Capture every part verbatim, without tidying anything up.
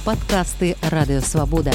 Падкасты Радыё Свабода.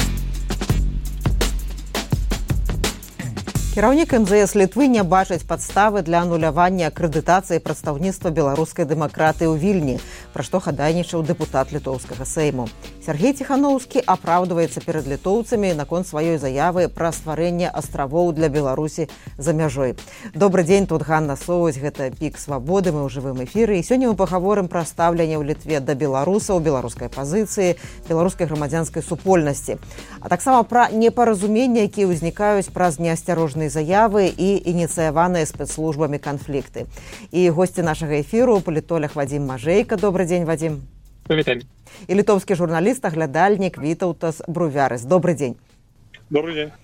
Кіраўнік эм зэ эс Літвы не бачыць падставы для анулявання акрэдытацыі прадстаўніцтва беларускай дэмакратыі ў Вільні, пра што хадайнічаў дэпутат літоўскага Сейму. Сергей Ціханоўскі апраўдваецца перад літоўцамі наконт сваёй заявы пра стварэнне астравоў для Беларусі за мяжой. Добры дзень, тут Ганна Соўць, гэта Пік Свабоды, мы ў жывым эфіры. І сёння мы пагаворым пра стаўленне ў Літве да беларусаў, беларускай пазіцыі, беларускай грамадзянскай супольнасці. А таксама пра непаразуменні, якія ўзнікаюць праз неасцярожныя заявы і ініцыяваныя спецслужбамі канфлікты. І госці нашага эфіру палітолог Вадзім Мажэйка. Добры дзень, Вадзім. Привет. І літоўскі журналіст, аглядальнік Вітаўтас Брувярыс. Добры дзень. Добрый день.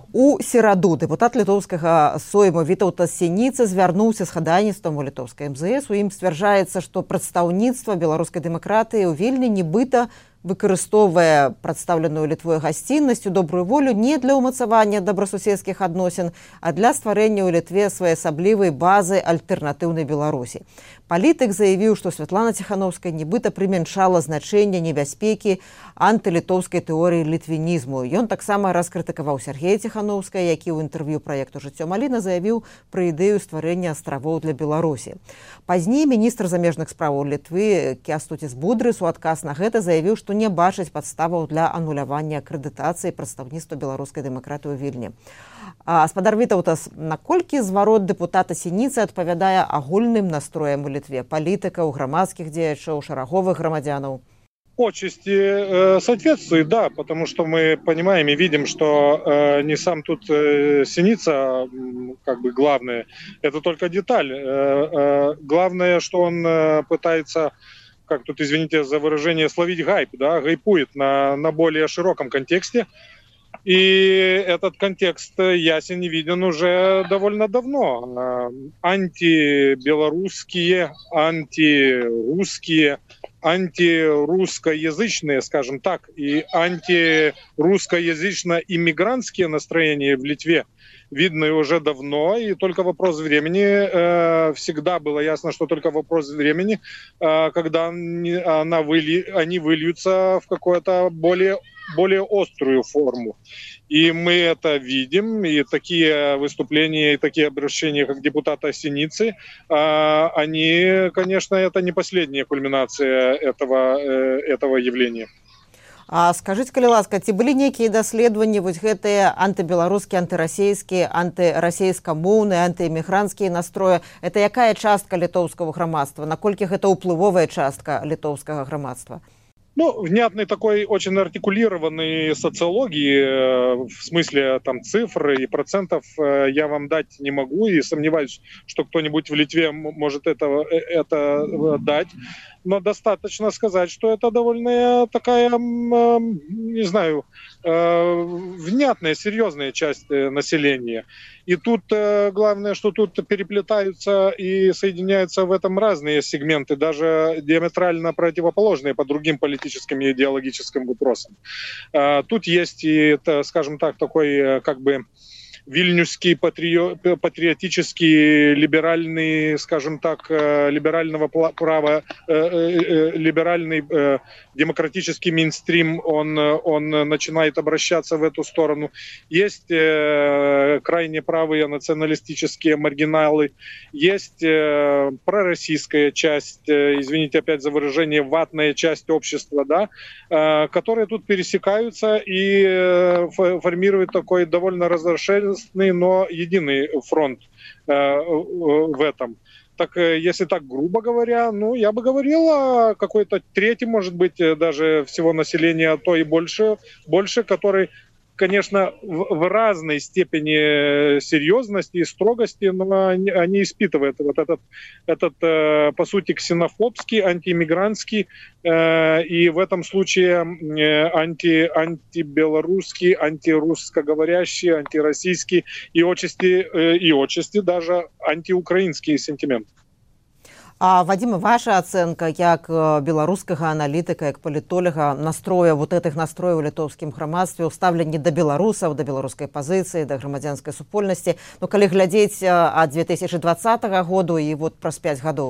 У сераду дэпутат літоўскага Сойму Вітаўтас Сініца звярнуўся з хадайніцтвам у літоўскай эм зэ эс. У ім сцвярджаецца, што прадстаўніцтва беларускай дэмакратыі ў Вільні нібыта выкарыстоўвае прадстаўленую Літвой гасціннасць, добрую волю не для ўмацавання добрасуседскіх адносін, а для стварэння ў Літве своеасаблівай базы альтэрнатыўнай Беларусі. Палітык заявіў, што Святлана Ціханоўская нібыта прымяншала значэнне небяспекі антылітоўскай тэорыі літвінізму. Ён таксама раскрытыкаваў Сергея Ціханоўская, які ў інтэрв'ю праекту «Жыццё Маліна» заявіў пра ідэю стварэння астравоў для Беларусі. Пазней міністр замежных справаў Літвы Кястутіс Будрыс у адказ на гэта заявіў, што не бачыць падставаў для анулявання акрэдытацыі прадстаўніцтва беларускай дэмакратыі ў Вільні. А гаспадар Вітаўтас, наколькі зварот дэпутата Сініцы адпавядае агульным настроям у Літве палітыкаў, грамадскіх дзеячаў, шараговых грамадзянаў? Отчасти э, соответствует, да, потому что мы понимаем и видим, что э, не сам тут э, Синица, как бы главное, это только деталь. Э, э, главное, что он э, пытается, как тут, извините за выражение, словить гайп, да, гайпует на, на более широком контексте. И этот контекст ясен и виден уже довольно давно. Антибелорусские, антирусские, антирусскоязычные, скажем так, и антирусскоязычно-иммигрантские настроения в Литве видны уже давно, и только вопрос времени, э, всегда было ясно, что только вопрос времени, э, когда они, она выли, они выльются в какую-то более, более острую форму. И мы это видим, и такие выступления, и такие обращения, как депутата Синицы, э, они, конечно, это не последняя кульминация этого, э, этого явления. А скажите, калі ласка, ці былі нейкія даследаванні вось гэтыя антыбеларускія, антырасійскія, антырасійскамоўныя, антыэмігранцкія настроі? Это якая частка літоўскага грамадства? Наколькі гэта ўплывовая частка літоўскага грамадства? Ну, внятной такой очень артикулированной социологии, в смысле там цифр и процентов, я вам дать не могу, и сомневаюсь, что кто-нибудь в Литве может это, это дать. Но достаточно сказать, что это довольно такая, не знаю, внятная, серьезная часть населения. И тут главное, что тут переплетаются и соединяются в этом разные сегменты, даже диаметрально противоположные по другим политическим и идеологическим вопросам. Тут есть и, скажем так, такой как бы вильнюсский патриотический, либеральный, скажем так, либерального права, либеральный демократический мейнстрим, он, он начинает обращаться в эту сторону. Есть крайне правые националистические маргиналы, есть пророссийская часть, извините опять за выражение, ватная часть общества, да, которые тут пересекаются и формируют такой довольно разрешенный, но единый фронт э, в этом. Так, если так грубо говоря, ну, я бы говорил о какой-то трети, может быть, даже всего населения, а то и больше, больше, который, конечно, в, в разной степени серьезности и строгости, но они, они испытывают вот этот, этот э, по сути, ксенофобский, антииммигрантский э, и в этом случае э, анти, антибелорусский, антирусскоговорящий, антироссийский и отчасти, э, и отчасти даже антиукраинский сентимент. А, Вадзім, ваша ацэнка як беларускага аналітыка, як палітолага настроя, вот этих настрояў у літоўскім грамадстве, ў стаўленні да беларусаў, да беларускай пазіцыі, да грамадзянскай супольнасці, ну, калі глядзець ад две тысячы двадцатага году і вот праз пяць гадоў?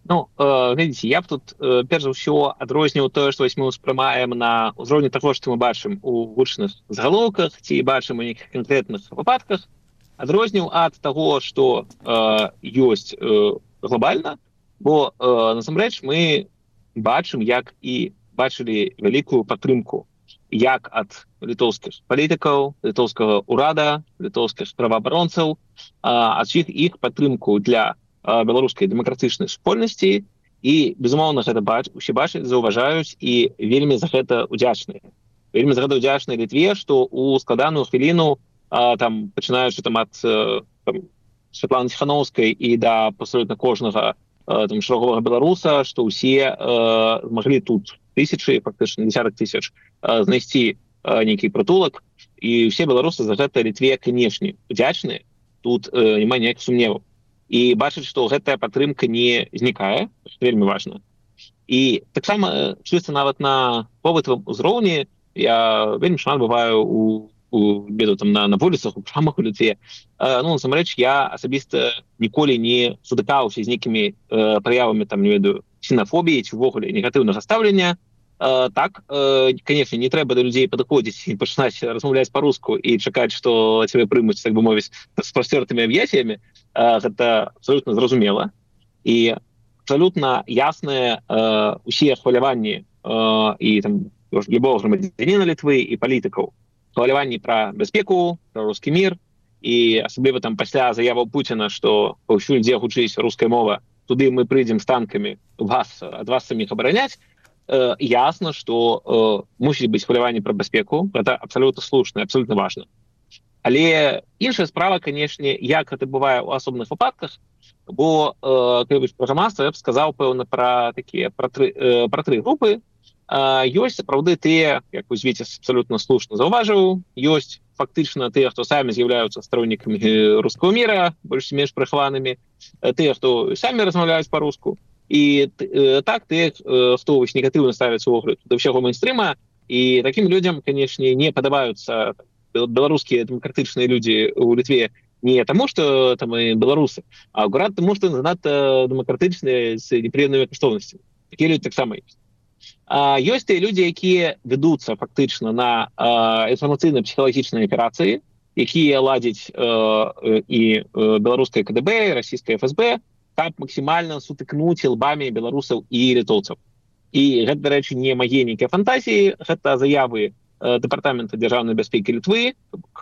Ну, э, глядзіце, я б тут э, перш за ўсё адрозніў тое, што вось мы ўспрымаем на ўзроўні таго, што мы бачым у гучных загалоўках ці бачым у нейкіх канкрэтных выпадках, адрозніў ад таго, што э, ёсць э, глобальна, бо э, насамрэч мы бачым, як і бачылі вялікую падтрымку як ад літоўскіх палітыкаў, літоўскага ўрада, літоўскіх праваабаронцаў, э, ад іх іх падтрымку для беларускай дэмакратычнай супольнасці і, безумоўна, гэта бач, усе бачаць, заўважаюць і вельмі за гэта ўдзячныя. Вельмі за гэта ўдзячныя Літве, што ў складаную хвіліну, а, там, пачынаючы там, ад там, Святланы Ціхановскай і да абсолютна кожнага а, там, шараговага беларуса, што ўсе а, змаглі тут тысячы, фактычна десятак тысяч, а, знайсці а, нейкі прытулак, і ўсе беларусы за гэта Літве, канешне, ўдзячныя, тут а, няма ніякіх сумневаў. І бачыць, што гэтая падтрымка не знікае, што вельмі важна. І таксама чыста нават на побытавым узроўні я вельмі шмат бываю у, у беду там на, на вуліцах, у крамах у Літве. Э, ну, насамрэч, я асабіста ніколі не сутыкаўся з нейкімі э, праявамі, там, не ведаю, ксенафобіі ці ўвогуле негатыўнага стаўлення. Э, так, э, конечно, не трэба да людзей падыходзіць і пачынаць размаўляць па-руску і чакаць, што цябе прымуць, так бы мовіць, з прасцёртымі аб'яцыямі. Гэта абсолютно зразумела і абсолютно ясныя э, усе хваляванні э, і там любого грамадзяніна Літвы і палітыкаў, хваляванні пра бяспеку, пра рускі мір і асабліва там пасля заяваў Пуціна, што паўсюль дзе гучыць руская мова, туды мы прыйдзем з танкамі вас ад вас саміх абараняць. Э, ясна, што э, мусіць быць хваляванні пра бяспеку, гэта абсолютно слушна, абсолютно важна. Але іншая справа, канешне, як гэта бывае ў асобных выпадках, бо э, пра грамадства я б сказаў, пэўна, пра такія пра тры, э, пра тры групы. Э, ёсць, сапраўды, тыя, як вось Віцес абсолютно слушна заўважыў, ёсць фактычна тыя, хто самі з'яўляюцца староннікамі рускага міра, больш-менш прыхванымі, тыя, хто самі размаўляюць па-руску, і э, так, тыя, э, хто вось негатыўна ставяцца ўвогуле да ўсяго мейнстрыма, і такім людзям, канешне, не падабаюцца беларускія дэмакратычныя людзі ў Літве не таму, што там і беларусы, а акурат таму, што занадта дэмакратычныя з непрыемнымі каштоўнасцямі. Такія людзі таксама ёсць. А, ёсць тыя людзі, якія вядуцца фактычна на інфармацыйна-псіхалагічныя аперацыі, якія ладзяць а, і беларускае ка дэ бэ, і расійскае эф эс бэ, каб максімальна сутыкнуць лбамі беларусаў і літоўцаў. І гэта, дарэчы, не мае нейкія фантазіі, гэта заявы Департамента дзяржаўнай бяспекі Літвы,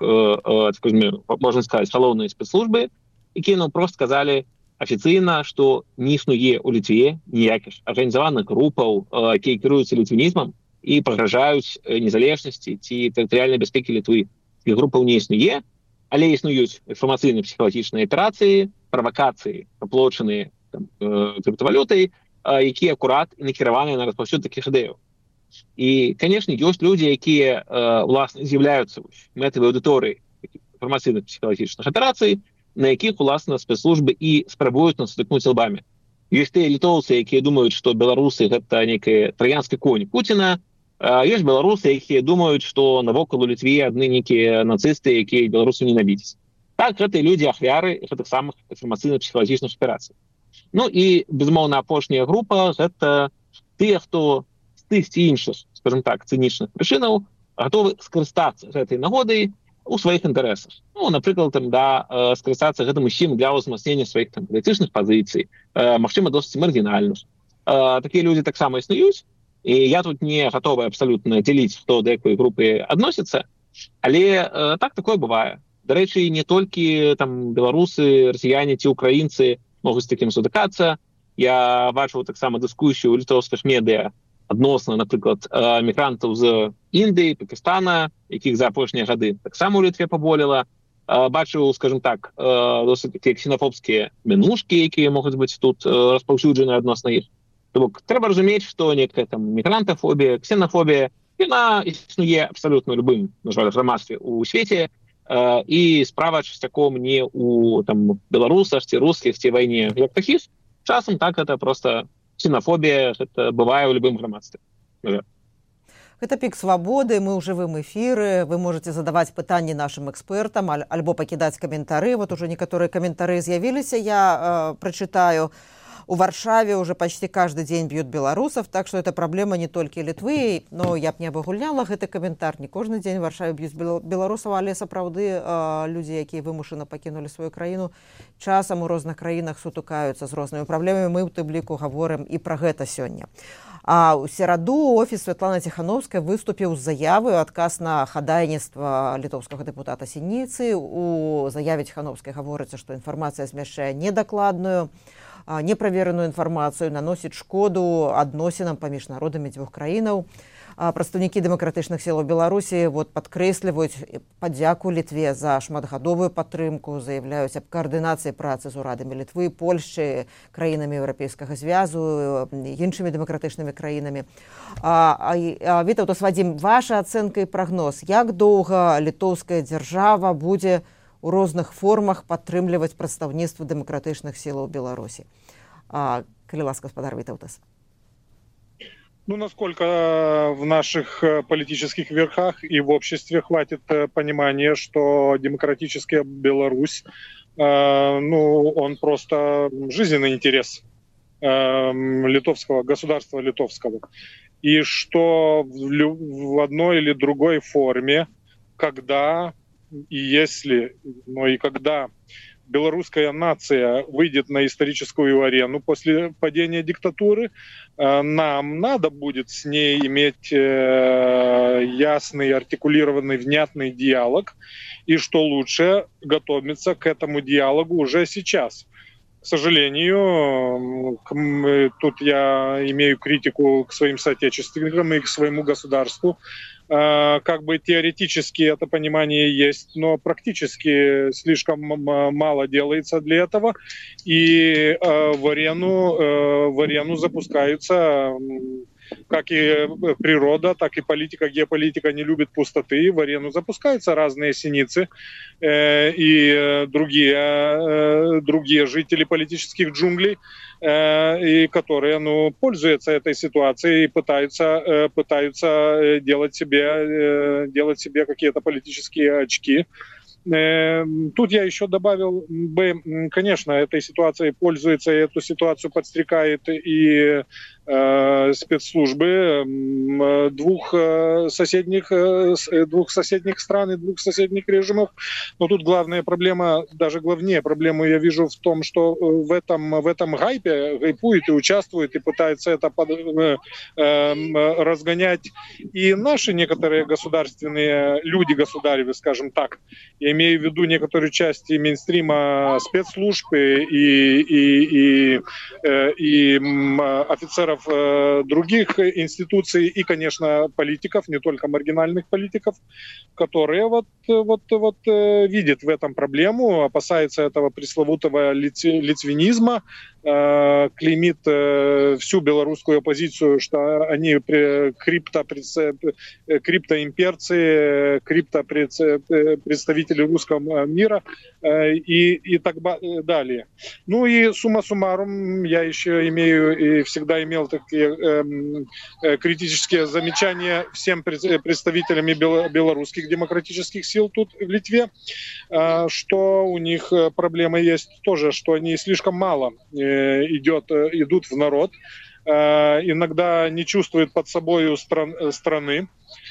можна сказаць, галоўнай спецслужбы, якія нам проста сказалі афіцыйна, што не існуе ў Літве ніякіх арганізаваных групаў, якія кіруюцца літвінізмам і пагражаюць незалежнасці ці тэрытарыяльнай бяспекі Літвы. Такіх групаў не існуе, але існуюць інфармацыйна-псіхалагічныя аперацыі, правакацыі, аплочаныя криптавалютай, якія акурат і накіраваныя на распаўсюд такіх ідэяў. І, конечно, ёсць людзі, якія э, уласна з'яўляюцца мэтавай аўдыторыі інфармацыйных псіхалагічных аперацый, на якіх уласна спецслужбы і спрабуюць нас сутыкнуць лбамі. Ёсць тыя літоўцы, якія думаюць, што беларусы гэта нейкі траянскі конь Пуціна, а ёсць беларусы, якія думаюць, што навокал у Літве адны нейкія нацысты, якія беларусаў ненавідзяць. Так, гэтыя людзі ахвяры гэтых самых інфармацыйна-псіхалагічных аперацый. Ну і, безумоўна, апошняя група гэта тыя, хто тых ці іншых, скажем так, цынічных прычынаў гатовы скарыстацца гэтай нагодай у сваіх інтарэсах. Ну, напрыклад, там, да, скарыстацца гэтым усім для ўзмацнення сваіх там палітычных пазіцый, э, магчыма, досыць маргінальных. Э, такія людзі таксама існуюць, і я тут не гатовы абсалютна дзеліць, хто да якой групы адносіцца, але э, так такое бывае. Дарэчы, не толькі там беларусы, расіяне ці украінцы могуць з такім сутыкацца. Я бачыў таксама дыскусію ў літоўскіх медыа адносна, напрыклад, мігрантаў з Індыі, Пакістана, якіх за апошнія гады таксама ў Літве паболела. Бачыў, скажем так, досыць такія ксенафобскія мянушкі, якія могуць быць тут распаўсюджаны адносна іх. Таму трэба разумець, што некая там мігрантафобія, ксенафобія, яна існуе абсалютна любым, на жаль, грамадстве ў свеце, і справа часцяком не ў там беларусах ці рускіх ці вайне як такіх. Часам так гэта проста ксенафобія, гэта бывае ў любым грамадстве. Гэта пік свабоды, мы ў жывым эфіры, вы можете задаваць пытанні нашым экспертам альбо пакідаць каментары. Вот уже некаторыя каментары з'явіліся, я э, прачытаю. У Варшаве уже почти каждый день бьют белорусов, так что это проблема не только Литвы, но я б не абагульняла гэты каментар. Не каждый день в Варшаве бьют белорусов, але сапраўды люди, якія вымушана пакінулі свою краіну, часам у розных краінах сутыкаюцца з рознымі праблемамі. Мы ў тым ліку гаворым і пра гэта сёння. А ў сераду офіс Святланы Ціхановскай выступіў з заявай у адказ на хадайніцтва літоўскага дэпутата Сініцы. У заяве Ціхановскай гаворыцца, што інфармацыя змяшчае недакладную, неправераную інфармацыю, наносіць шкоду адносінам паміж народамі дзвюх краінаў. Прадстаўнікі дэмакратычных сілаў Беларусі вот, падкрэсліваюць падзяку Літве за шматгадовую падтрымку, заяўляюць аб каардынацыі працы з урадамі Літвы, Польшчы, краінамі Еўрапейскага звязу, іншымі дэмакратычнымі краінамі. Вітаўтас Вадзім, ваша ацэнка і прагноз, як доўга літоўская дзяржава будзе у розных формах падтрымліваць прадстаўніцтва дэмакратычных сілаў Беларусі? Калі ласка, гаспадар Вітаўтас. Ну, насколько в наших политических верхах и в обществе хватит понимания, что демократическая Беларусь, э, ну, он просто жизненный интерес э, литовского, государства литовского. И что в, в одной или другой форме, когда и если, но и когда белорусская нация выйдет на историческую арену после падения диктатуры, нам надо будет с ней иметь ясный, артикулированный, внятный диалог, и что лучше готовиться к этому диалогу уже сейчас. К сожалению, тут я имею критику к своим соотечественникам и к своему государству. Как бы теоретически это понимание есть, но практически слишком мало делается для этого. И в арену, в арену запускаются как и природа, так и политика, геополитика не любит пустоты. В арену запускаются разные синицы э, и другие, э, другие жители политических джунглей, э, и которые ну, пользуются этой ситуацией и пытаются, э, пытаются делать себе, э, делать себе какие-то политические очки. Тут я еще добавил бы, конечно, этой ситуацией пользуется, и эту ситуацию подстрекает и э, спецслужбы двух соседних, двух соседних стран и двух соседних режимов. Но тут главная проблема, даже главнее проблему я вижу в том, что в этом, в этом гайпе гайпует и участвует, и пытается это под, э, э, разгонять и наши некоторые государственные люди, государевы, скажем так. Я имею в виду некоторую часть и мейнстрима спецслужб и, и, и, и, и офицеров других институций, и, конечно, политиков, не только маргинальных политиков, которые вот, вот, вот видят в этом проблему, опасаются этого пресловутого литвинизма, клеймит всю белорусскую оппозицию, что они крипто, криптоимперцы, криптопредставители русского мира и, и так далее. Ну и сумма суммарум, я еще имею и всегда имел такие э, критические замечания всем представителям белорусских демократических сил тут в Литве, э, что у них проблема есть тоже, что они слишком мало э, идет, идут в народ, э, иногда не чувствуют под собой стран, страны.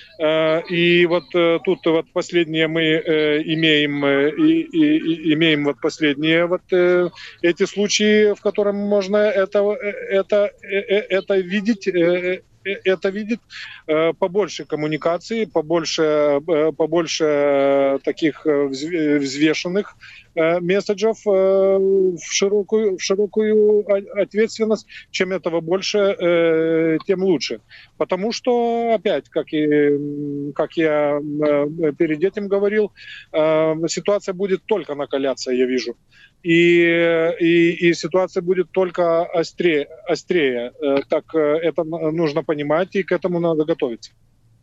И вот тут вот последние мы имеем, и, и, и, имеем вот последние вот эти случаи, в котором можно это, это, это видеть, это видеть, побольше коммуникации, побольше, побольше таких взвешенных месседжев в широкую, в широкую ответственность. Чем этого больше, тем лучше. Потому что, опять, как, и, как я перед этим говорил, ситуация будет только накаляться, я вижу. И, и, и ситуация будет только острее, острее. Так это нужно понимать, и к этому надо готовиться.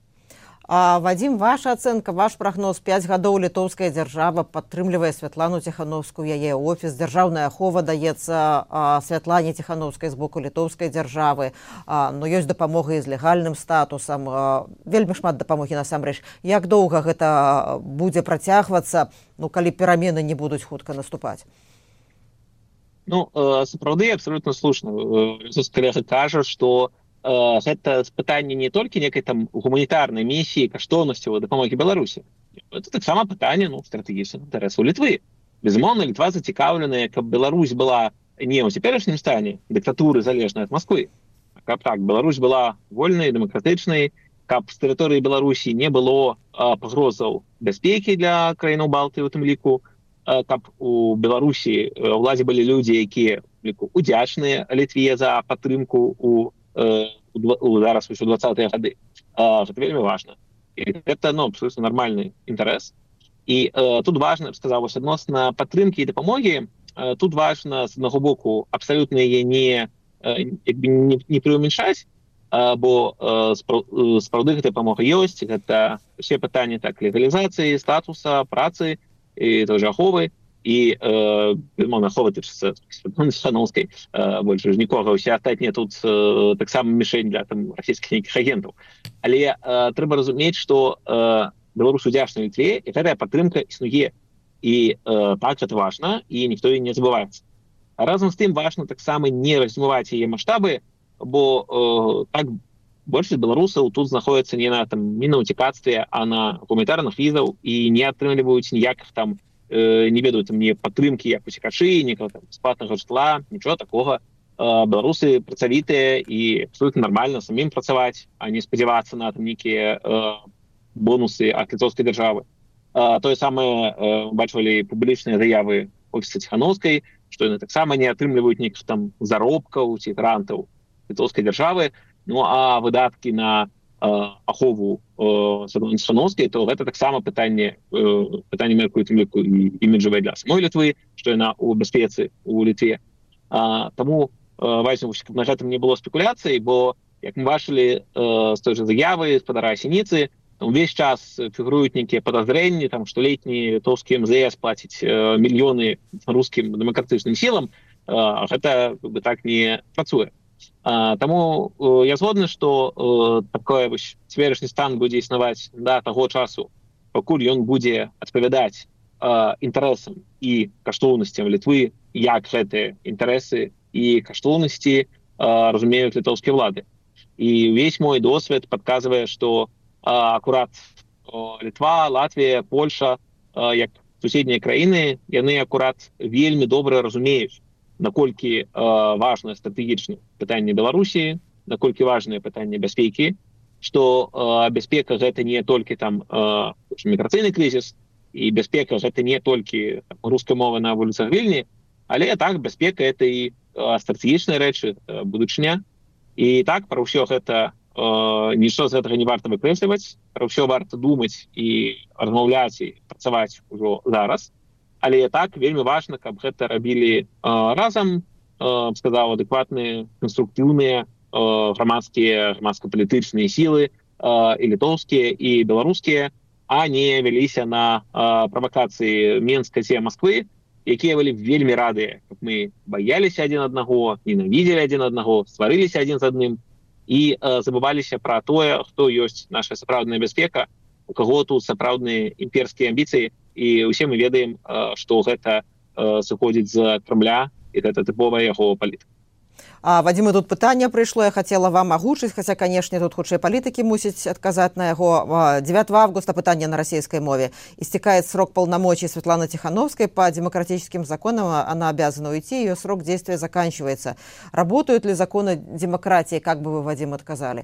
А, Вадим, ваша ацэнка, ваш прагноз. Пяць гадоў літоўская дзяржава падтрымлівае Святлану Ціхановскую, яе офіс, дзяржаўная ахова даецца а, Святлане Ціхановскай з боку літоўскай дзяржавы, а, но ёсць дапамога і з легальным статусам, а, вельмі шмат дапамогі насамрэч. Як доўга гэта будзе працягвацца, ну, калі перамены не будуць хутка наступаць? Ну, сапраўды, абсолютно слушна. Калега кажа, што гэта пытанне не толькі некай там гуманітарнай місіі, каштоўнасцяў дапамогі Беларусі. Это таксама пытанне, ну, стратэгічных інтарэсаў Літвы. Безумоўна, Літва зацікаўленая, каб Беларусь была не ў цяперашнім стане дыктатуры, залежнай ад Масквы, а каб так, Беларусь была вольнай, дэмакратычнай, каб з тэрыторыі Беларусі не было пагрозаў бяспекі для краінаў Балтыі, у тым ліку, каб у Беларусі ўладзе былі людзі, якія удзячныя Літве за падтрымку у, у зараз у двадцатыя гады. Гэта вельмі важна. І гэта, ну, абсолютно нормальны інтарэс. І э, тут важна, сказаў, вось адносна падтрымкі і дапамогі, э, тут важна, з аднаго боку, абсалютна яе не, э, не, не преуменьшаць, э, бо э, спраўды гэта дапамога ёсць, гэта ўсе пытанні так легалізацыі, статуса, працы і той жа аховы, і э, безумоўна, ахова тычыцца Ціханаўскай, э, больш нікога, усе астатнія тут э, таксама мішень для там расійскіх нейкіх агентаў. Але э, трэба разумець, што э, Беларусь удзячна Літве, і гэтая падтрымка існуе. І э, так, гэта важна, і ніхто і не забываецца. А разам з тым важна таксама не размываць яе маштабы, бо э, так большасць беларусаў тут знаходзяцца не на там не на ўцікацтве, а на гуманітарных візаў і не атрымліваюць ніякіх там, э, не ведаюць там, ні падтрымкі, як уцікачы, ніякага там бясплатнага жытла, нічога такога. Э, беларусы працавітыя і абсолютно нормально самім працаваць, а не спадзявацца на там нейкія э, бонусы ад літоўскай дзяржавы. Тое самае бачылі публічныя заявы офіса Ціханаўскай, што яны таксама не атрымліваюць нейкіх там заробкаў ці грантаў літоўскай дзяржавы. Ну а выдаткі на ахову Святланы Ціханаўскай, то гэта таксама пытанне пытанне мяркую тым ліку і іміджавае для самой Літвы, што яна ў бяспецы у Літве. Таму важна, каб на гэтым не было спекуляцый, бо як мы бачылі з той жа заявы спадара Сініцы, увесь час фігуруюць нейкія падазрэнні, там, што летні літоўскі эм зэ эс плаціць э, мільёны рускім дэмакратычным сілам, э, гэта бы, так не працуе. Э, таму э, я згодны, што э, такой цяперашні стан будзе існаваць да таго часу, пакуль ён будзе адпавядаць э, інтарэсам і каштоўнасцям Літвы, як гэтыя інтарэсы і каштоўнасці э, разумеюць літоўскія ўлады. І ўвесь мой досвед падказвае, што акурат Літва, Латвія, Польша, як суседнія краіны, яны акурат вельмі добра разумеюць, наколькі важнае стратэгічнае пытанне Беларусі, наколькі важнае пытанне бяспекі, што бяспека гэта не толькі там міграцыйны крызіс, і бяспека гэта не толькі там, руская мова на вуліцах Вільні, але так, бяспека гэта і стратэгічныя рэчы, будучыня. І так, пра ўсё гэта нічого з гэтага не варта выкрэсліваць, пра ўсё варта думаць і размаўляць і працаваць ужо зараз. Але так, вельмі важна, каб гэта рабілі э, разам, э, сказаў, адэкватныя, канструктыўныя э, грамадскія, грамадска-палітычныя сілы, э, і літоўскія, і беларускія, а не вяліся на э, правакацыі Менска ці Масквы, якія былі вельмі радыя, каб мы баяліся адзін аднаго, ненавідзелі адзін аднаго, стварыліся адзін з адным, і э, забываліся пра тое, хто ёсць наша сапраўдная бяспека, у каго тут сапраўдныя імперскія амбіцыі, і ўсе мы ведаем, э, што гэта э, сыходзіць з Крамля, і гэта тыповая яго палітыка. А, Вадзіма, тут пытанне прыйшло, я хацела вам агучыць, хаця, канешне, тут хутчэй палітыкі мусіць адказаць на яго. дзевятого августа пытанне на расійскай мове. Истекает срок полномочий Светланы Тихановской. По демократическим законам она обязана уйти, ее срок действия заканчивается. Работают ли законы демократии, как бы вы, Вадим, отказали?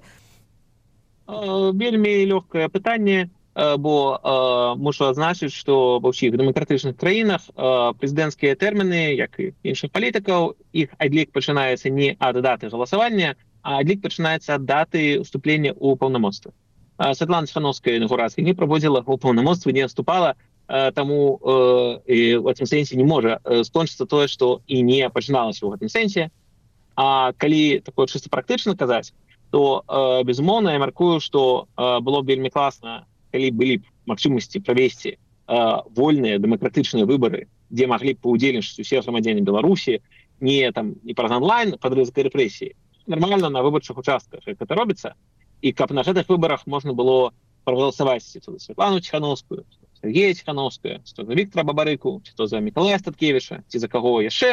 Вельмі лёгкае пытанне, бо э, мушу адзначыць, што ва ўсіх дэмакратычных краінах э, прэзідэнцкія тэрміны, як і іншых палітыкаў, іх адлік пачынаецца не ад даты галасавання, а адлік пачынаецца ад даты ўступлення ў паўнамоцтва. Э, Святлана Ціхановская інаўгурацыі не праводзіла, у паўнамоцтва не наступала, э, таму э, і ў гэтым сэнсе не можа э, скончыцца тое, што і не пачыналася ў гэтым сэнсе. А калі такое чыста практычна казаць, то, э, безумоўна, я мяркую, што э, было б вельмі класна, калі былі б магчымасці правесці э, вольныя дэмакратычныя выбары, дзе маглі б паўдзельнічаць усе грамадзяне Беларусі, не там не праз онлайн, пад рызыкай рэпрэсіі, нармальна на выбарчых участках, як гэта робіцца, і каб на гэтых выбарах можна было прагаласаваць ці то за Святлану Ціхановскую, ці за Сергея Ціхановскую, ці то за Віктара Бабарыку, ці то за Мікалая Статкевіча, ці за каго яшчэ,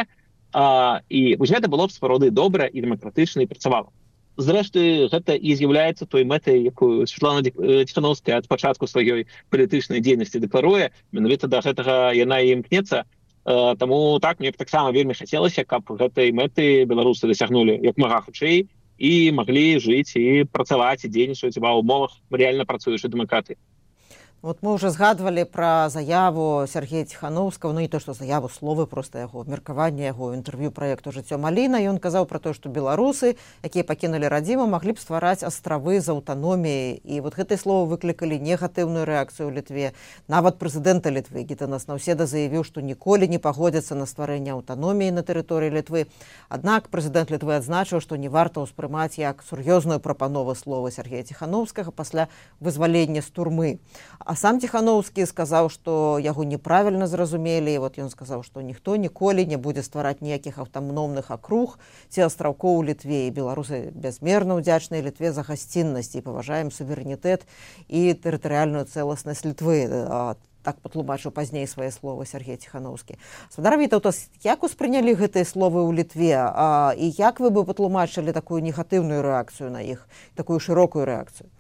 А, і вось гэта было б сапраўды добра і дэмакратычна і працавала. Зрэшты, гэта і з'яўляецца той мэтай, якую Святлана Ціхановская ад пачатку сваёй палітычнай дзейнасці дэкларуе, менавіта да гэтага яна і імкнецца. Таму так, мне б таксама вельмі хацелася, каб гэтай мэты беларусы дасягнулі як мага хутчэй і маглі жыць і працаваць і дзейнічаць ва ўмовах рэальна працуючай дэмакратыі. Вот мы уже згадвалі пра заяву Сергея Ціхановскага, ну не то, што заяву, словы, проста яго меркаванне, яго інтэрв'ю праекту «Жыццё Маліна». Ён казаў пра то, што беларусы, якія пакінулі радзіму, маглі б ствараць астравы з аўтаноміяй. І вот гэтыя словы выклікалі негатыўную рэакцыю ў Літве. Нават прэзідэнта Літвы Гітанас Наўседа заявіў, што ніколі не пагодзяцца на стварэнне аўтаноміі на тэрыторыі Літвы. Аднак прэзідэнт Літвы адзначыў, што не варта ўспрымаць як сур'ёзную прапанову словы Сергея Ціхановскага пасля вызвалення з турмы. А сам Ціхановскі сказаў, што яго неправільна зразумелі. І вот ён сказаў, што ніхто ніколі не будзе ствараць ніякіх аўтаномных акруг ці астраўкоў у Літве. І беларусы бязмерна ўдзячныя Літве за гасціннасць і паважаем суверэнітэт і тэрытарыяльную цэласнасць Літвы. Так патлумачыў пазней свае словы Сергей Ціхановскі. Гаспадар Вітаўтас, як успрынялі гэтыя словы ў Літве? А, і як вы бы патлумачылі такую негатыўную рэакцыю на іх, такую шырокую рэакцыю?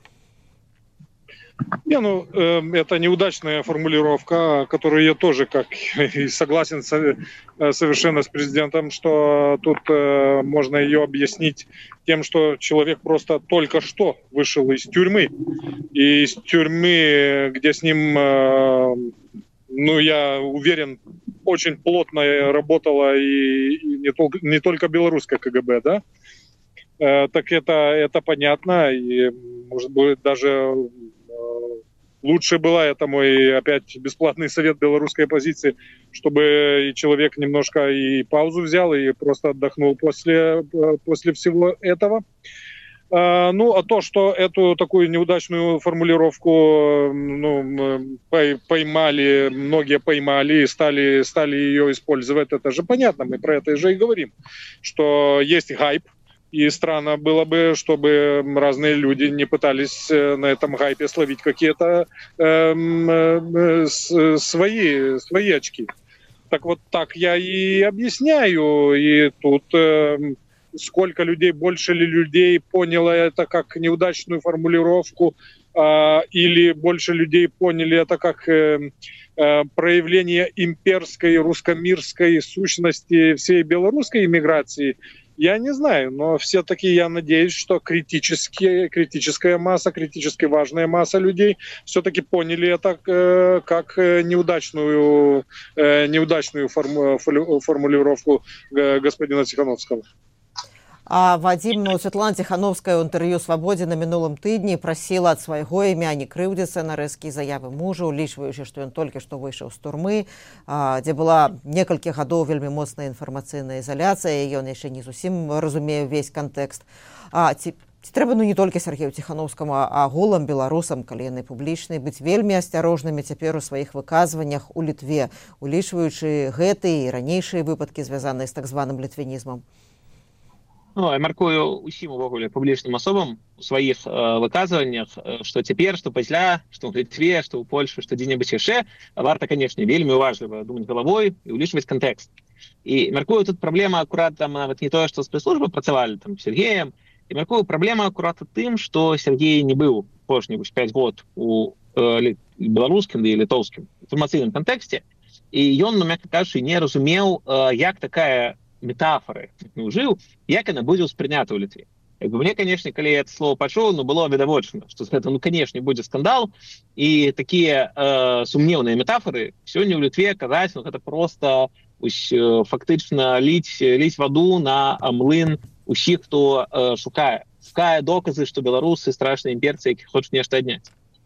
Не, ну, э, это неудачная формулировка, которую я тоже как и согласен со, совершенно с президентом, что тут э, можно ее объяснить тем, что человек просто только что вышел из тюрьмы. И из тюрьмы, где с ним, э, ну, я уверен, очень плотно работала и, и не, только, не только белорусская КГБ, да? Э, так это, это понятно, и, может быть, даже... Лучше было, это мой опять бесплатный совет белорусской оппозиции, чтобы человек немножко и паузу взял, и просто отдохнул после, после всего этого. Ну, а то, что эту такую неудачную формулировку ну, поймали, многие поймали и стали, стали ее использовать, это же понятно, мы про это же и говорим, что есть гайп. И странно было бы, чтобы разные люди не пытались на этом гайпе словить какие-то э, э, свои, свои очки. Так вот так я и объясняю. И тут э, сколько людей, больше ли людей поняло это как неудачную формулировку, э, или больше людей поняли это как э, э, проявление имперской, русско-мирской сущности всей белорусской иммиграции. Я не знаю, но все-таки я надеюсь, что критическая масса, критически важная масса людей все-таки поняли это э, как неудачную, э, неудачную форму, формулировку э, господина Ціхановского. А Вадим, ну, Святлана Ціхановская ў інтэрв'ю «Свабодзе» на мінулым тыдні прасіла ад свайго імя не крыўдзіцца на рэзкія заявы мужа, улічваючы, што ён толькі што выйшаў з турмы, а, дзе была некалькі гадоў вельмі моцная інфармацыйная ізаляцыя, і ён яшчэ не зусім разумее ўвесь кантэкст. А ці, ці трэба ну не толькі Сергею Ціхановскаму, а голым беларусам, калі яны публічныя, быць вельмі асцярожнымі цяпер у сваіх выказваннях у Літве, улічваючы гэтыя і ранейшыя выпадкі, звязаныя з так званым літвінізмам? Ну, я маркую усім увогуле публічным асобам у сваіх э, выказваннях, што цяпер, што пасля, што ў Літве, што ў Польшы, што дзе-небудзь яшчэ, варта, канешне, вельмі уважліва думаць галавой і ўлічваць кантэкст. І маркую тут праблема акурат там нават не тое, што спецслужбы працавалі там Сергеем, і маркую праблема акурат у тым, што Сергей не быў апошні пяць год у э, беларускім ды літоўскім інфармацыйным кантэксце, і ён, ну, мякка кажучы, не разумеў, э, як такая метафоры не ўжыў, як яна будзе ўспрынята ў Літве. Як бы мне, канешне, калі я это слово пачуў, ну, было відавочна, што з гэта, ну, канешне, будзе скандал, і такія э, сумнеўныя метафоры сёння ў Літве казаць, ну, гэта проста ось, э, фактычна ліць, ліць ваду на млын усіх, хто э, шукае. Шукае доказы, што беларусы страшныя імперцы, якіх хочуць нешта адняць.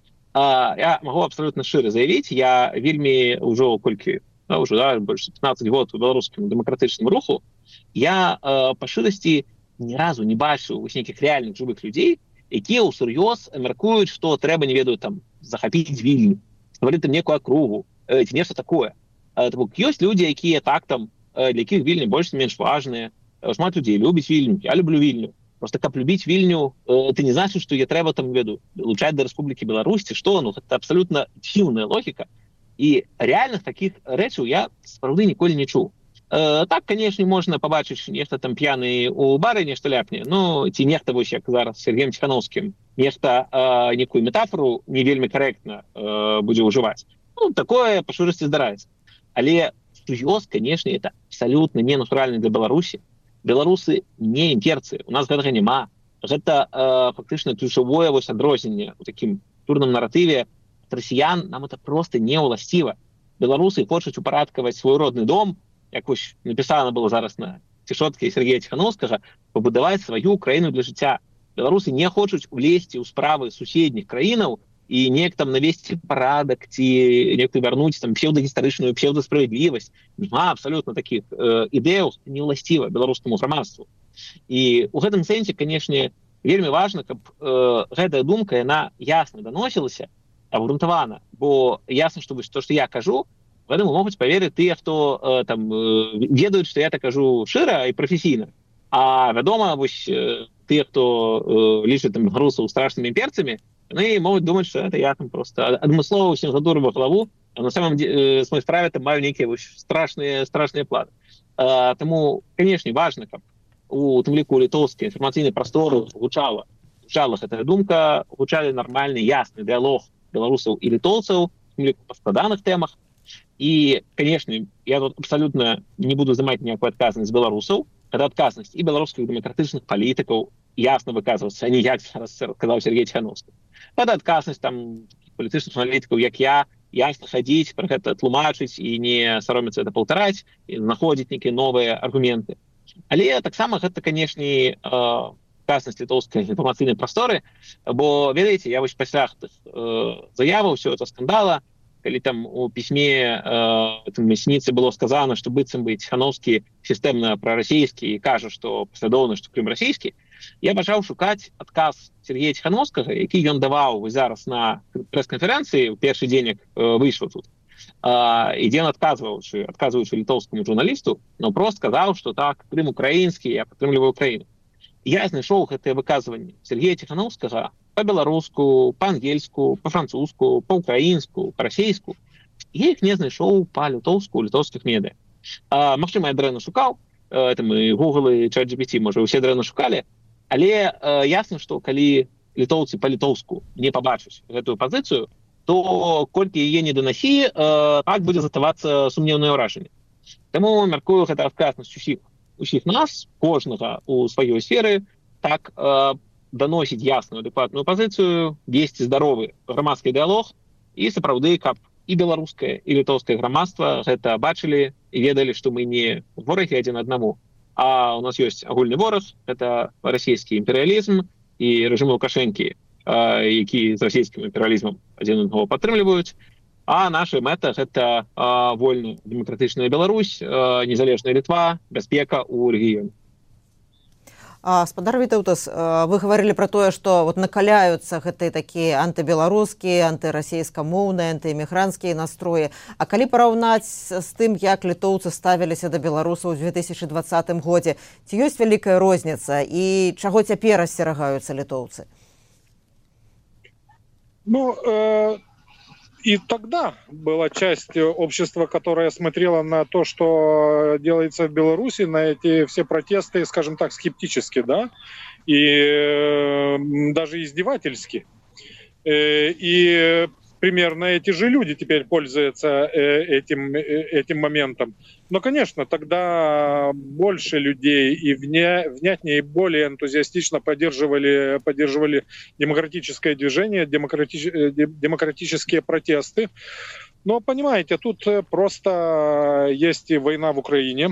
А, я магу абсалютна шчыра заявіць, я вельмі ўжо колькі да, уже да, больше пятнадцать год у беларускім дэмакратычным руху, я э, па шчырасці ні разу не бачыў нейкіх рэальных жывых людзей, якія ўсур'ёз мяркуюць, што трэба, не ведаю, там захапіць Вільню, стварыць там некую акругу, э, ці нешта такое. Э, ёсць людзі, якія так там, э, для якіх Вільня больш-менш важныя. Э, шмат людзей любіць Вільню, я люблю Вільню. Просто каб любіць Вільню, э, ты не значыць, што я трэба там, веду, лучаць да Рэспублікі Беларусь, ці што, ну, гэта абсалютна дзіўная логіка. І рэальных такіх рэчаў я сапраўды ніколі не чуў. Э, так, конечно, можно побачить нечто там пьяный у бары, нечто ляпне, но ці нехта, вось як зараз Сергеем Тихановским, нешта э, некую метафору не вельмі корректно э, будзе ўжываць. Ну, такое по шырасці здараецца. Але сур'ёз, конечно, это абсолютно не натуральна для Беларусі. Беларусы не імперцы, у нас гэтага няма. Гэта э, фактычна ключавое вось адрозненне у такім турным наратыве ад расіян, нам это просто не ўласціва. Беларусы хочуць упарадкаваць свой родны дом, як вось напісана было зараз на цішоткі Сергея Тихановскага, пабудаваць сваю краіну для жыцця. Беларусы не хочуць улезці ў справы суседніх краінаў і неяк там навесці парадак ці неяк вярнуць там псеўдагістарычную псеўдасправядлівасць. Няма абсалютна такіх э, ідэяў, не ўласціва беларускаму грамадству. І ў гэтым сэнсе, канешне, вельмі важна, каб э, гэтая думка яна ясна даносілася, абгрунтавана, бо ясна, што вось то, што я кажу, гэтаму могуць паверыць тыя, хто э, там э, ведаюць, што я так кажу шыра і прафесійна. А вядома, вось э, тыя, хто э, лічыць там беларусаў страшнымі імперцамі, яны могуць думаць, што это я там просто адмыслова ўсім задурваю галаву, а на самом э, свой справе там маю нейкія вось страшныя страшныя планы. Э, таму, канешне, важна, каб у тым ліку літоўскія інфармацыйныя прасторы гучала, гучала гэтая думка, гучалі нармальны, ясны дыялог беларусаў і літоўцаў, у тым ліку па складаных тэмах. І, канешне, я тут абсалютна не буду здымаць ніякую адказнасць беларусаў. Гэта адказнасць і беларускіх дэмакратычных палітыкаў ясна выказвацца, а не як зараз сказаў Сергей Тихановскі. Гэта адказнасць там палітычных аналітыкаў, як я, ясна хадзіць, пра гэта тлумачыць і не саромецца гэта паўтараць, і знаходзіць нейкія новыя аргументы. Але таксама гэта, канешне, адказнасць літоўскай інфармацыйнай прасторы, бо, ведаеце, я вось пасля тых заяваў, ўсё это скандала, калі там у пісьме э, мясніцы было сказано, што быццам бы Тихановскі сістэмна прарасійскі і кажа, што паслядоўна, што Крым расійскі, я пачаў шукаць адказ Сергея Тихановскага, які ён даваў зараз на прэс-канферэнцыі ў першы дзень, як э, выйшаў тут. Э, і дзе ён адказваючы, адказваючы літоўскаму журналісту, но прост сказаў, што так, Крым украінскі, я падтрымліваю Украіну. Я знайшоў гэтыя выказванні Сергея Тихановскага по-беларуску, по-ангельску, по-французску, по-украінску, по-расейску. Я іх не знайшоў па-літоўску ў літоўскіх медыа. А, магчыма, я дрэнна шукаў, это мы Google і чат джи пи ти, можа, усе дрэнна шукалі, але а, ясна, што калі літоўцы па-літоўску не пабачаць гэтую пазіцыю, то колькі яе не данасі, а, так будзе заставацца сумнеўнае ўражанне. Таму, мяркую, гэта адказнасць усіх, усіх нас, кожнага ў сваёй сферы, так а, даносіць ясную, адэкватную пазіцыю, весці здаровы грамадскі дыялог і сапраўды, каб і беларускае, і літоўскае грамадства гэта бачылі і ведалі, што мы не ворагі адзін аднаму, а у нас ёсць агульны вораг, гэта расійскі імперыялізм і рэжым Лукашэнкі, які з расійскім імперыялізмам адзін аднаго падтрымліваюць, а наша мэта гэта вольная дэмакратычная Беларусь, незалежная Літва, бяспека ў рэгіёне. Спадар Вітаўтас, вы гаварылі пра тое, што вот накаляюцца гэтыя такія антыбеларускія, антырасійскамоўныя, антыэмігранцкія настроі. А калі параўнаць з тым, як літоўцы ставіліся да беларусаў у две тысячы двадцатым годзе, ці ёсць вялікая розніца і чаго цяпер асцерагаюцца літоўцы? Ну, э... И тогда была часть общества, которая смотрела на то, что делается в Беларуси, на эти все протесты, скажем так, скептически, да, и э, даже издевательски. Э, и примерно эти же люди теперь пользуются э, этим, э, этим моментом. Но, конечно, тогда больше людей и вня, внятнее, и более энтузиастично поддерживали, поддерживали демократическое движение, демократич, демократические протесты. Но, понимаете, тут просто есть и война в Украине,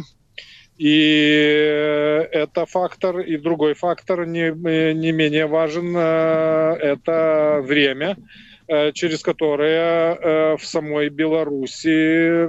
и это фактор, и другой фактор не, не менее важен, это время, через которое в самой Беларуси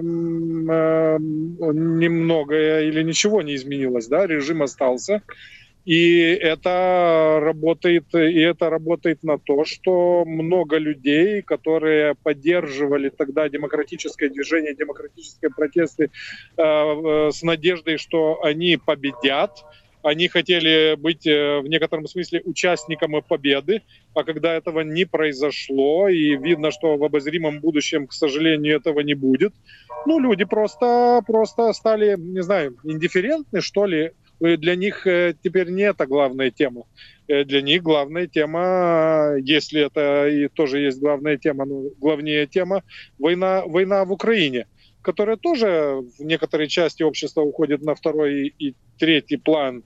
немногое или ничего не изменилось, да, режим остался, и это работает, и это работает на то, что много людей, которые поддерживали тогда демократическое движение, демократические протесты с надеждой, что они победят, они хотели быть в некотором смысле участниками победы, а когда этого не произошло, и видно, что в обозримом будущем, к сожалению, этого не будет, ну, люди просто, просто стали, не знаю, индифферентны, что ли. Для них теперь не это главная тема. Для них главная тема, если это и тоже есть главная тема, но главнее тема, война, война в Украине, которая тоже в некоторой части общества уходит на второй и третий план.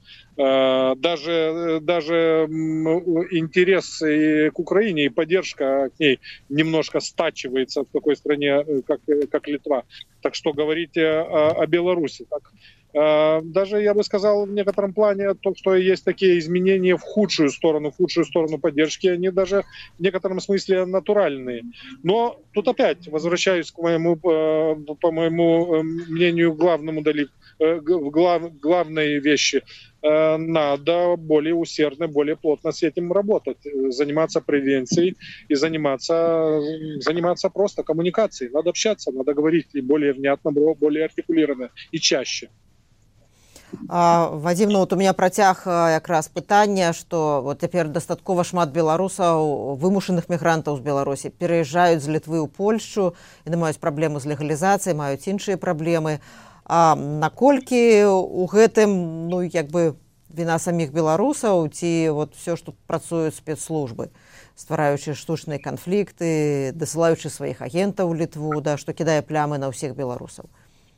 Даже, даже интерес к Украине и поддержка к ней немножко стачивается в такой стране, как, как Литва. Так что говорить о, о Беларуси. Так, даже, я бы сказал, в некотором плане, то, что есть такие изменения в худшую сторону, в худшую сторону поддержки, они даже в некотором смысле натуральные. Но тут опять возвращаюсь к моему, по моему мнению, главному дали, глав, главной вещи. Надо более усердно, более плотно с этим работать, заниматься превенцией и заниматься, заниматься просто коммуникацией. Надо общаться, надо говорить и более внятно, более артикулированно и чаще. А, Вадим, ну вот у меня працяг якраз пытання, што вот цяпер дастаткова шмат беларусаў, вымушаных мігрантаў з Беларусі пераязджаюць з Літвы ў Польшчу, яны маюць праблемы з легалізацыяй, маюць іншыя праблемы. А наколькі у гэтым, ну, як бы віна саміх беларусаў, ці вот все, што працуюць спецслужбы, ствараючы штучныя канфлікты, дасылаючы сваіх агентаў у Літву, да, што кідае плямы на ўсіх беларусаў?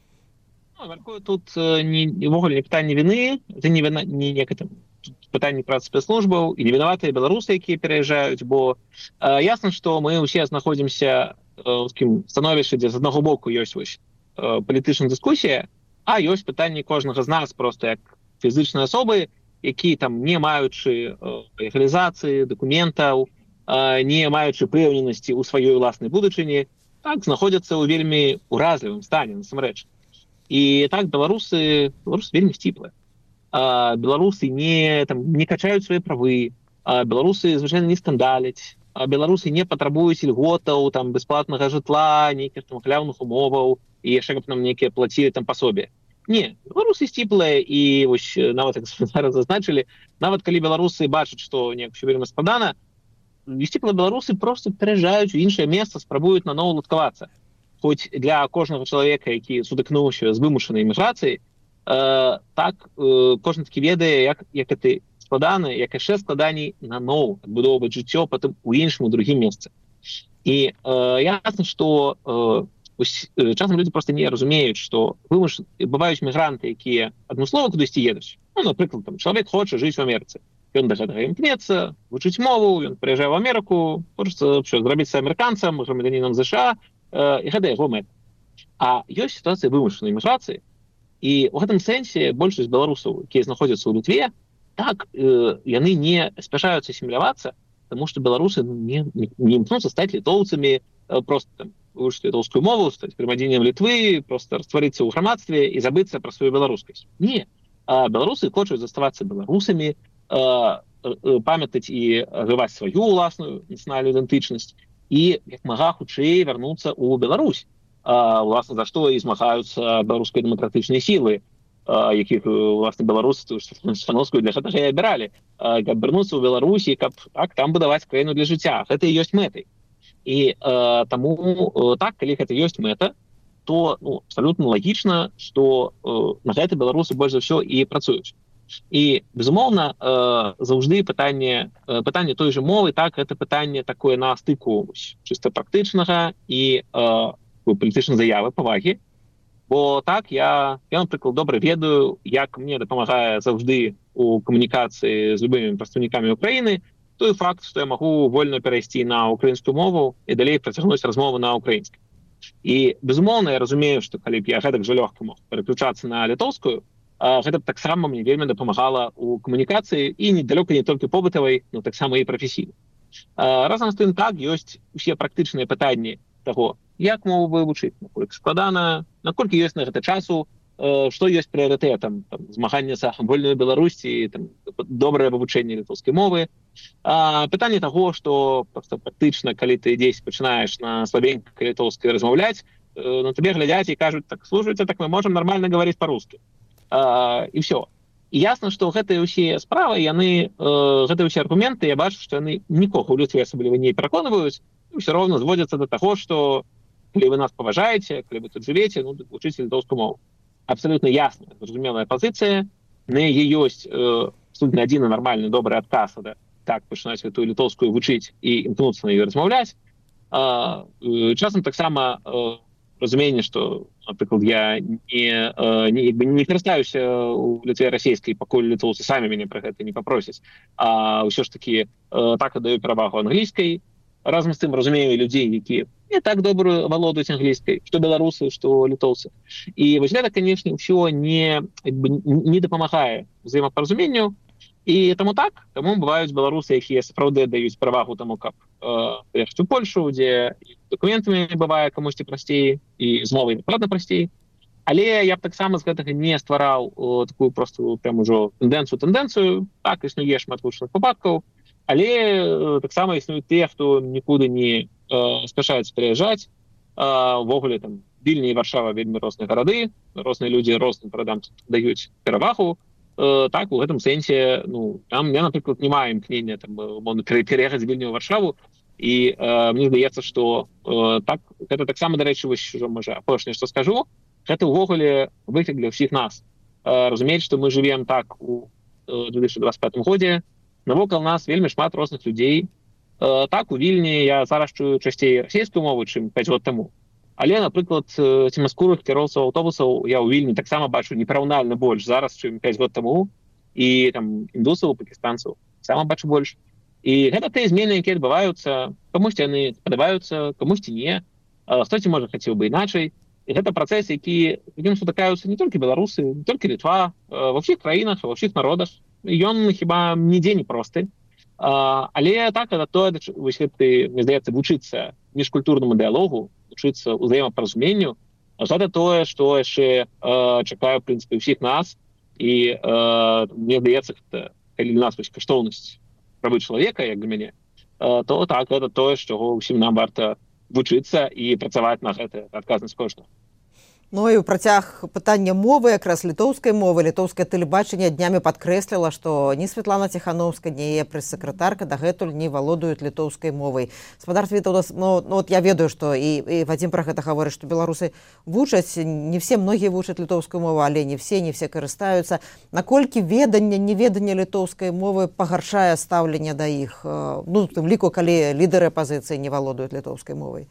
Тут увогуле не пытанне вины, это не вина, не некоторым пытанне працы спецслужбаў і не вінаватыя беларусы, якія пераязджаюць, бо э, ясна, што мы ўсе знаходзімся ў такім становішчы, дзе з аднаго боку ёсць вось э, палітычная дыскусія, а ёсць пытанні кожнага з нас проста як фізычнай асобы, які там не маючы э, легалізацыі дакументаў, э, не маючы пэўненасці ў сваёй уласнай будучыні, так знаходзяцца ў вельмі уразлівым стане насамрэч. І так беларусы, беларусы вельмі сціплыя. А, беларусы не, там, не качаюць свае правы, а, беларусы звычайна не скандаляць, а, беларусы не патрабуюць льготаў, там, бясплатнага жытла, нейкіх там хляўных умоваў, і яшчэ каб нам нейкія плацілі там пасобе. Не, беларусы сціплыя, і вось нават, як зараз зазначылі, нават калі беларусы бачаць, што неяк усё вельмі складана, сціплыя беларусы проста пераязджаюць у іншае месца, спрабуюць наноў уладкавацца. Хоць для кожнага чалавека, які сутыкнуўся з вымушанай міграцыяй, э, так э, кожны такі ведае, як, як гэта складана, як яшчэ складаней наноў адбудоўваць жыццё потым у іншым, у другім месцы. І э, ясна, што э, часам людзі проста не разумеюць, што вымуш... бываюць мігранты, якія адмыслова кудысьці едуць. Ну, напрыклад, там, чалавек хоча жыць у Амерыцы. Ён да гэтага імкнецца, вучыць мову, ён прыязджае ў Амерыку, хочацца зрабіцца амерыканцам, грамадзянінам США, і гэта яго мэта. А ёсць сітуацыя вымушанай міграцыі, і ў гэтым сэнсе большасць беларусаў, якія знаходзяцца ў Літве, так, э, яны не спяшаюцца асімілявацца, таму што беларусы не, не, не імкнуцца стаць літоўцамі, э, проста там, вывучыць літоўскую мову, стаць грамадзянінам Літвы, проста растварыцца ў грамадстве і забыцца пра сваю беларускасць. Не. А беларусы хочуць заставацца беларусамі, э, э, памятаць і развіваць сваю ўласную нацыянальную ідэнтычнасць, і як мага хутчэй вярнуцца ў Беларусь. А, власна, за што і змагаюцца беларускія дэмакратычныя сілы, а, якіх, власна, беларусы Становскую для гэтага і абіралі, а, каб вярнуцца ў Беларусі, каб так, там будаваць краіну для жыцця. Гэта і ёсць мэтай. І а, таму, так, калі гэта ёсць мэта, то ну, абсалютна лагічна, што а, на гэта беларусы больш за ўсё і працуюць. І, безумоўна, э, заўжды пытанне, э, пытанне той же мовы, так, гэта пытанне такое на стыку чыста практычнага і э, палітычнай заявы, павагі. Бо так, я, я, напрыклад, добра ведаю, як мне дапамагае заўжды у камунікацыі з любымі прадстаўнікамі Украіны той факт, што я магу вольна перайсці на украінскую мову і далей працягнуць размову на украінскай. І, безумоўна, я разумею, што калі б я гэтак жа лёгка мог пераключацца на літоўскую, гэта б таксама мне вельмі дапамагала ў камунікацыі і недалёка не толькі побытавай, но таксама і прафесійнай. Разам з тым, так, ёсць усе практычныя пытанні таго, як мову вывучыць, наколькі складана, наколькі ёсць на гэта часу, што ёсць прыярытэтам, змагання за вольную Беларусь і добрае вывучэнне літоўскай мовы. Пытанне таго, што практычна, калі ты дзесь пачынаеш на слабенькай літоўскай размаўляць, на табе глядзяць і кажуць, так, слушайце, так мы можам нармальна гаварыць па-руску. Uh, і все. І ясна, што гэтыя ўсе справы, яны, э, гэтыя ўсе аргументы, я бачу, што яны нікога ў Літве асабліва не пераконваюць, і ўсё роўна зводзяцца да таго, што калі вы нас паважаеце, калі вы тут жывеце, ну, вучыце літоўскую мову. Абсалютна ясная, зразумелая пазіцыя, на яе ёсць э, абсолютно адзіны нармальны добры адказ, да, так пачынаць гэтую літоўскую вучыць і імкнуцца на ёй размаўляць. А, э, часам таксама э, разуменне, што, напрыклад, я не, не, не карыстаюся у Літве расійскай, пакуль літоўцы самі мяне пра гэта не папросяць, а ўсё ж такі так аддаю перавагу англійскай. Разам з тым разумею людзей, якія не так добра валодаюць англійскай, што беларусы, што літоўцы. І вось гэта, канешне, ўсё не, не дапамагае взаемапаразуменню. І таму так, таму бываюць беларусы, якія сапраўды даюць перавагу таму, каб прыехаць у Польшу, дзе дакументамі бывае камусьці прасцей, і з мовай накладна прасцей. Але я б таксама з гэтага не ствараў о, такую простую прям ужо тэндэнцыю-тэндэнцыю. Так, існуе шмат вучных выпадкаў, але э, таксама існуюць тыя, хто нікуды не э, спяшаюцца прыязджаць. Увогуле, там, Вільня і Варшава вельмі розныя гарады, розныя людзі розным гарадам даюць перавагу. Так, у гэтым сэнсе, ну, там я, напрыклад, не маю імкнення там умоўна пераехаць з Вільні ў Варшаву, і э, мне здаецца, што э, так, гэта таксама, дарэчы, вось ужо, можа, апошняе, што скажу, гэта ўвогуле выклік для ўсіх нас. Э, разумець, што мы жывем так у э, две тысячи двадцать пятым годзе, навокал нас вельмі шмат розных людзей. Э, так, у Вільні я зараз чую часцей расійскую мову, чым пяць год таму. Але, напрыклад, цемаскурых кіроўцаў аўтобусаў я ў Вільні таксама бачу непараўнальна больш зараз, чым пяць год таму, і там індусаў, пакістанцаў сама бачу больш. І гэта тыя змены, якія адбываюцца, камусьці яны падабаюцца, камусьці не, хтосьці, можа, хацеў бы іначай. І гэта працэс, які, якім сутыкаюцца не толькі беларусы, не толькі Літва, ва ўсіх краінах, ва ўсіх народах. Ён хіба нідзе не просты. Але так, гэта тое, вось гэты, мне здаецца, вучыцца міжкультурнаму дыялогу, вучыцца ўзаемапаразуменню, гэта тое, што яшчэ э, чакаю, в прынцыпе, ўсіх нас. І э, мне здаецца, гэта, калі для нас вось каштоўнасць правы чалавека, як для мяне, э, то так, гэта тое, што ўсім нам варта вучыцца і працаваць на гэта адказнасць кожнага. Ну і ў працяг пытання мовы, якраз літоўскай мовы, літоўскае тэлебачанне днямі падкрэсліла, што ні Святлана Ціхановская, ні яе прэс-сакратарка дагэтуль не валодаюць літоўскай мовай. Спадар Вітаўт, ну, ну от я ведаю, што і, і Вадзім пра гэта гаворыць, што беларусы вучаць, не все, многія вучаць літоўскую мову, але не все, не все карыстаюцца. Наколькі веданне, неведанне літоўскай мовы пагаршае стаўленне да іх? Ну, тым ліку, калі лідары апазіцыі не валодаюць літоўскай мовай.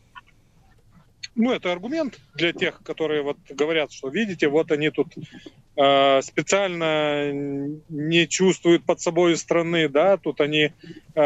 Ну, это аргумент для тех, которые вот говорят, что, видите, вот они тут э, специально не чувствуют под собой страны, да, тут они э,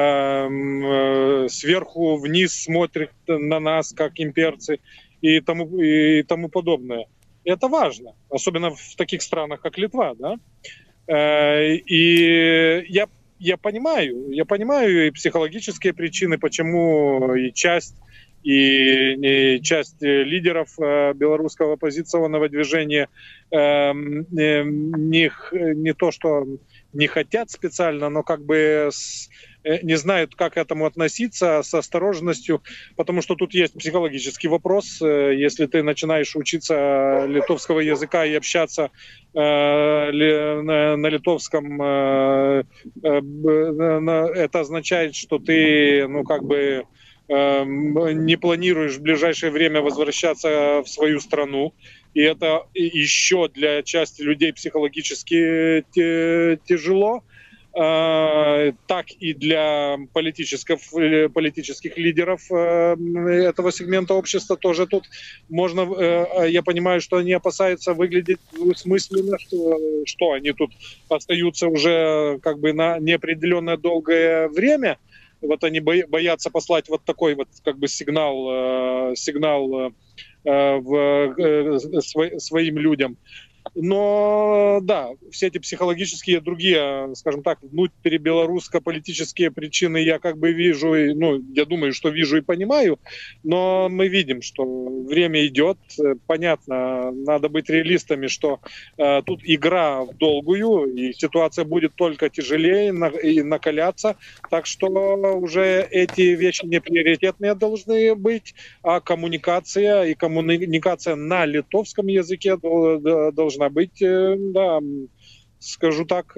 э, сверху вниз смотрят на нас, как имперцы и тому, и тому подобное. И это важно, особенно в таких странах, как Литва, да. Э, и я, я понимаю, я понимаю и психологические причины, почему и часть и, и часть лидеров э, белорусского оппозиционного движения э, э, не, не то, что не хотят специально, но как бы с, э, не знают, как к этому относиться с осторожностью, потому что тут есть психологический вопрос. Э, если ты начинаешь учиться литовского языка и общаться э, ли, на, на литовском, э, э, э, это означает, что ты, ну, как бы не планируешь в ближайшее время возвращаться в свою страну. И это еще для части людей психологически тяжело. Так и для политических, политических лидеров этого сегмента общества тоже тут можно... Я понимаю, что они опасаются выглядеть двусмысленно, что, что они тут остаются уже как бы на неопределенное долгое время. Вот они боятся послать вот такой вот как бы сигнал, сигнал в, своим людям. Но да, все эти психологические другие, скажем так, внутрибелорусско-политические причины я как бы вижу, и, ну, я думаю, что вижу и понимаю, но мы видим, что время идет, понятно, надо быть реалистами, что э, тут игра в долгую, и ситуация будет только тяжелее на, и накаляться, так что уже эти вещи не приоритетные должны быть, а коммуникация и коммуникация на литовском языке должна быть, да, скажу так,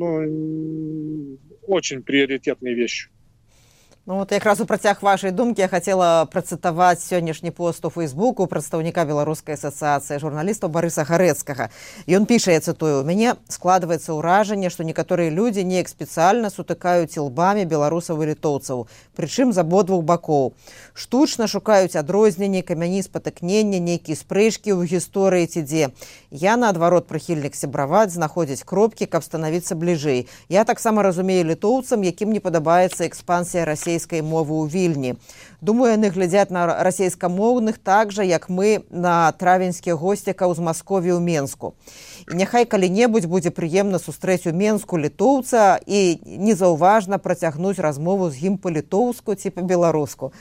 ну, очень приоритетной вещью. Ну, от якраз у працяг вашай думкі я хацела працытаваць сённяшні пост у Фейсбуку прадстаўніка Беларускай асацыяцыі журналістаў Барыса Гарэцкага. Ён піша, я цытую: «У мяне складваецца ўражанне, што некаторыя людзі неяк спецыяльна сутыкаюць ілбамі беларусаў і літоўцаў, прычым з абодвух бакоў. Штучна шукаюць адрозненні, камяні спатыкнення, нейкія спрэчкі ў гісторыі ці дзе. Я, наадварот, прыхільнік сябраваць, знаходзіць кропкі, каб станавіцца бліжэй. Я таксама разумею літоўцам, якім не падабаецца экспансія Расіі мовы ў Вільні. Думаю, яны глядзяць на расейскамоўных так жа, як мы на травеньскіх госцякаў з Маскові ў Менску. І няхай калі-небудзь будзе прыемна сустрэць у Менску літоўца і незаўважна працягнуць размову з ім па-літоўску ці па-беларуску».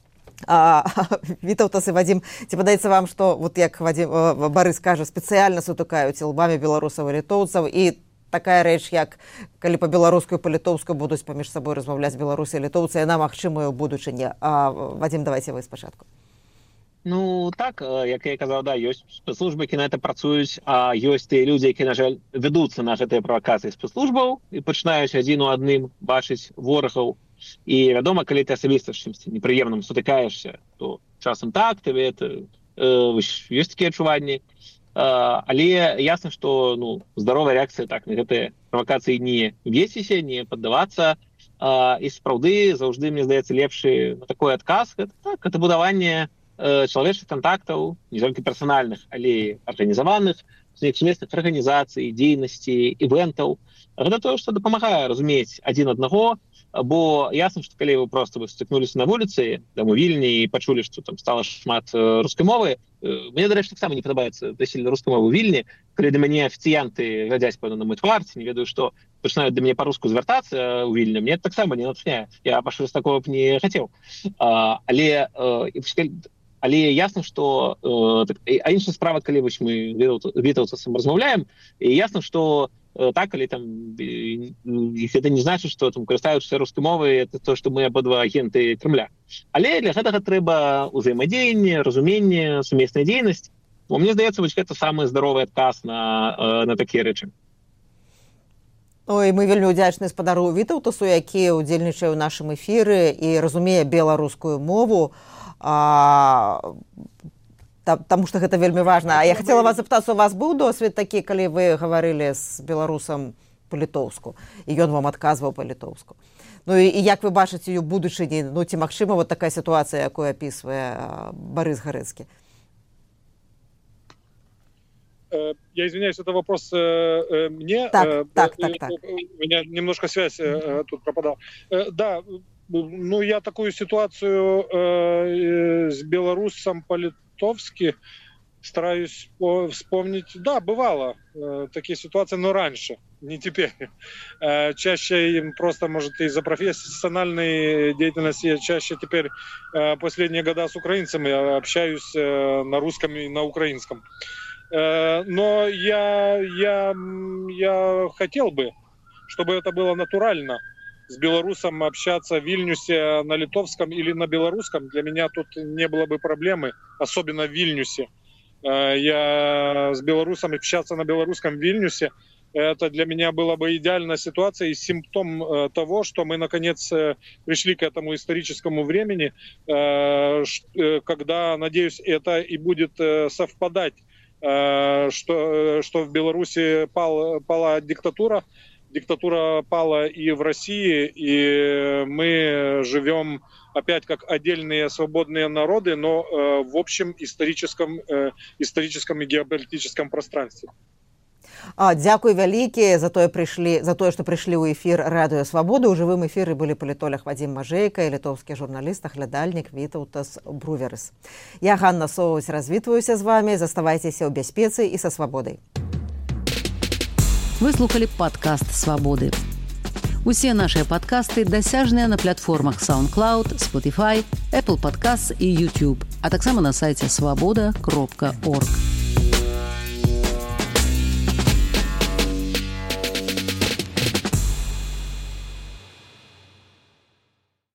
А, Вітаўтас і Вадзім, ці падаецца вам, што, вот як Вадзім, Барыс кажа, спецыяльна сутыкаюць ілбамі беларусаў і літоўцаў, і такая рэч, як калі па-беларуску і па-літоўску будуць паміж сабой размаўляць беларусы і літоўцы, яна магчымая ў будучыні. А, Вадзім, давайце вы спачатку. Ну, так, як я казаў, да, ёсць спецслужбы, які на гэта працуюць, а ёсць тыя людзі, які, на жаль, вядуцца на гэтыя правакацыі спецслужбаў і пачынаюць адзін у адным бачыць ворагаў. І, вядома, калі ты асабіста з чымсьці непрыемным сутыкаешся, то часам так, табе это, э, ёсць такія адчуванні. Uh, але ясна, што ну, здаровая рэакцыя так, на гэтыя правакацыі не весіся, не паддавацца. Uh, і сапраўды заўжды, мне здаецца, лепшы на такой адказ. Гэта, так, гэта будаванне uh, чалавечых кантактаў, не толькі персанальных, але арганізаваных, сумесных арганізацый, дзейнасці, івентаў. Гэта тое, што дапамагае разумець адзін аднаго, бо ясна, што калі вы проста вы стыкнуліся на вуліцы, там у Вільні, і пачулі, што там стала шмат рускай мовы, мне, дарэчы, таксама не падабаецца дасіль рускай мовы ў Вільні, калі да мяне афіцыянты глядзяць, пэўна, на мой твар, ці не ведаю што, пачынаюць да мяне па-руску звяртацца ў Вільні, мне таксама не натхняе. Я пашыры з такого б не хацеў. А, але, але ясна, што... А іншая справа, калі вось мы вітаўцам размаўляем, і ясна, што так, але там гэта не значыць, што там карыстаючыся рускай мовай, это то, што мы абодва агенты Кремля. Але для гэтага трэба ўзаемадзеянне, разуменне, сумесная дзейнасць. Бо мне здаецца, вось гэта самы здаровы адказ на, на такія рэчы. Ой, мы вельмі ўдзячны спадару Вітаўтасу, які ўдзельнічае ў нашым эфіры і разумее беларускую мову. А... Таму што гэта вельмі важна. А я хацела вас запытацца, у вас быў досвед такі, калі вы гаварылі з беларусам па-літоўску, і ён вам адказваў па-літоўску? Ну і, і як вы бачыце ў будучыні, ну ці магчыма вот такая сітуацыя, якую апісвае Барыс Гарэцкі? Я извиняюсь, это вопрос э, мне. Так, э, так, э, так, так. У меня немножко связь э, тут пропадала. Э, да, ну я такую ситуацию э, с белорусом по-литовски стараюсь вспомнить. Да, бывало э, такие ситуации, но раньше, не теперь. Э, чаще просто, может, из-за профессиональной деятельности, я чаще теперь э, последние года с украинцами общаюсь э, на русском и на украинском. Э, но я, я, я хотел бы, чтобы это было натурально. С белорусом общаться в Вильнюсе на литовском или на белорусском, для меня тут не было бы проблемы, особенно в Вильнюсе. Я с белорусом общаться на белорусском в Вильнюсе, это для меня была бы идеальная ситуация и симптом того, что мы наконец пришли к этому историческому времени, когда, надеюсь, это и будет совпадать, что, что в Беларуси пал, пала диктатура, диктатура пала и в России, и мы живем опять как отдельные свободные народы, но э, в общем историческом, э, историческом и геополитическом пространстве. А, дзякуй вялікі за тое прыйшлі за тое, што прыйшлі ў эфір Радыё Свабоды. У жывым эфіры былі палітолог Вадзім Мажэйка і літоўскі журналіст, аглядальнік Вітаўтас Бруверыс. Я Ганна Соўваць развітваюся з вамі. Заставайцеся ў бяспецы і са свабодай. Вы слухали падкаст «Свабоды». Усе нашыя падкасты дасяжныя на платформах SoundCloud, Spotify, Apple Podcasts і YouTube, а таксама на сайце свабода кропка орг.